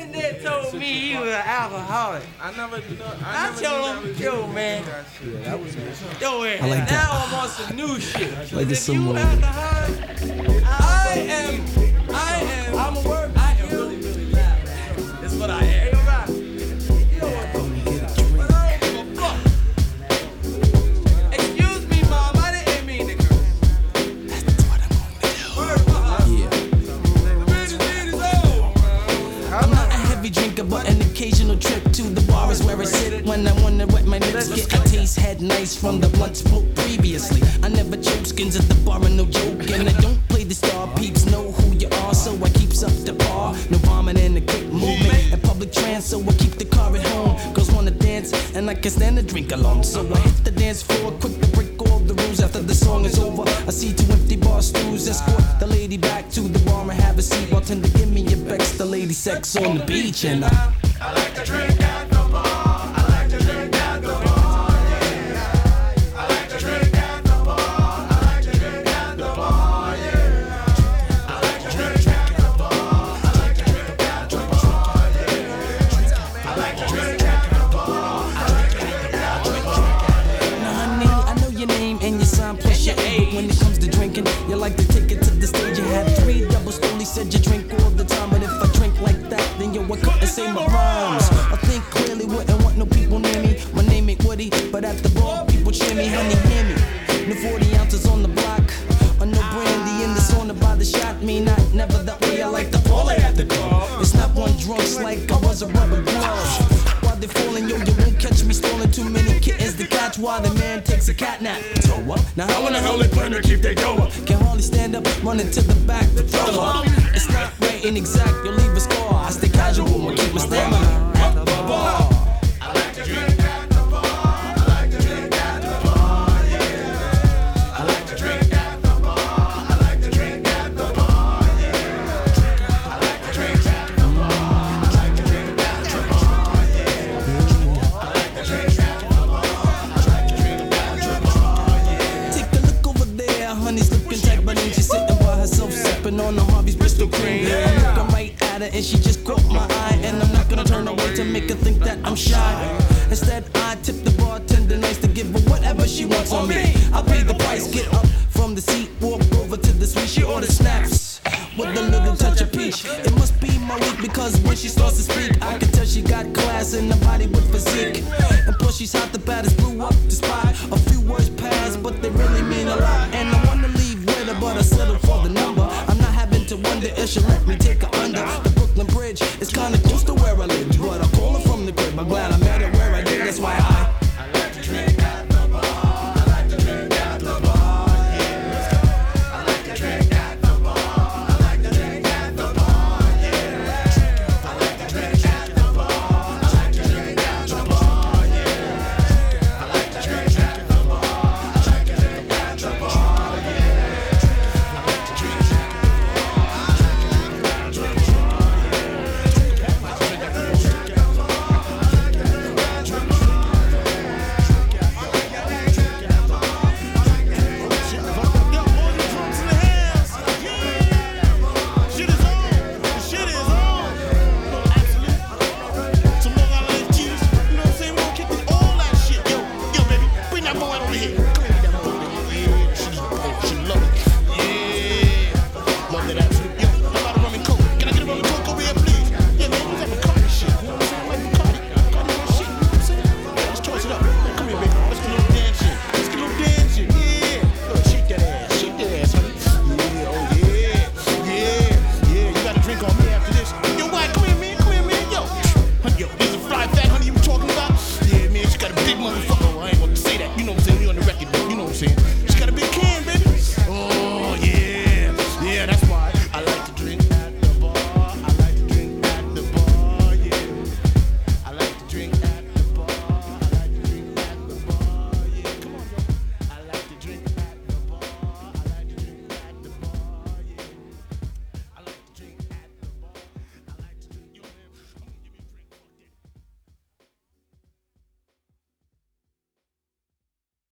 daddy that told me he was an alcoholic. I never I told him, yo, man. Don't worry. I like now I'm on some new shit. like this If some you more. alcoholic, I'm a word. I am really, really loud. That's what I am. Ain't no lie. You know what? But I don't give a fuck. Excuse me, Mom. I didn't mean to curse. That's what I'm gonna do. Yeah. I'm not a heavy drinker, but an occasional trip to the bar is where I sit when I wanna wet my lips. Get a taste head nice from the blunt smoke previously. I never choke skins at the bar and no joke. And I don't play the star, peeps know who you are, so I keeps up the bar. No vomit in the quick movement and public trance, so I keep the car at home. Girls wanna dance and I can stand to drink alone, so I hit the dance floor quick to break all the rules. After the song is over, I see two empty bar stools. Escort the lady back to the bar and have a seat. Bartender give me a Bex, the lady sex on the beach, and I like to drink at the bar. I like to drink at the bar. Yeah. I like to drink at the bar. I like to drink at the bar. Yeah. I like to drink at the bar. I like to drink at the bar. Yeah. I like to drink at the bar. I like to drink at the bar. now honey, I know your name and your sign plus your age, but when it comes to drinking, you like to take it to the stage. You had 3 doubles, slowly said you drink all the time, but if I drink like that, then yo, I couldn't say my rhymes. I think clearly, wouldn't want no people near me. My name ain't Woody, but at the bar, people cheer me, honey, hear me. No 40 ounces on the block, or no brandy in the sauna by the shot. Me not never that way. I like to parlay at the club. It's not one drunks like I was a rubber glove. While they falling, yo, you won't catch me stalling. Too many kittens to catch while the man takes a cat nap. So what? Now how in the hell they plan to keep their dough up? Can hardly stand up, running to the back to throw up. It's not right and exact, you'll leave a scar. I stay casual and keep my stamina at the bar. I like to drink at the bar. I like to drink at the bar. Yeah. I like to drink at the bar. I like to drink at the bar. Yeah. I like to drink at the bar. I like to drink at the bar. Yeah. I like to drink at the bar. I like to drink at the bar. Yeah. Take a look over there, honey's looking tight, but then she's sitting by herself, sipping on the Harvey's Bristol cream. I'm looking right at her and she just caught my eye, and I'm not gonna turn away to make her think that I'm shy. Instead, I tip the bartender nice to give her whatever she wants on me. I'll pay the price, get up from the seat, walk over to the suite. She orders snaps with a little touch of peach. It must be my week because when she starts to speak, I can tell she got class and a body with physique. And plus she's hot, the baddest, blew up the spot. A few words pass, but they really mean a lot. And I wanna leave with her, but I settle for the number. I'm not having to wonder if she'll let me take her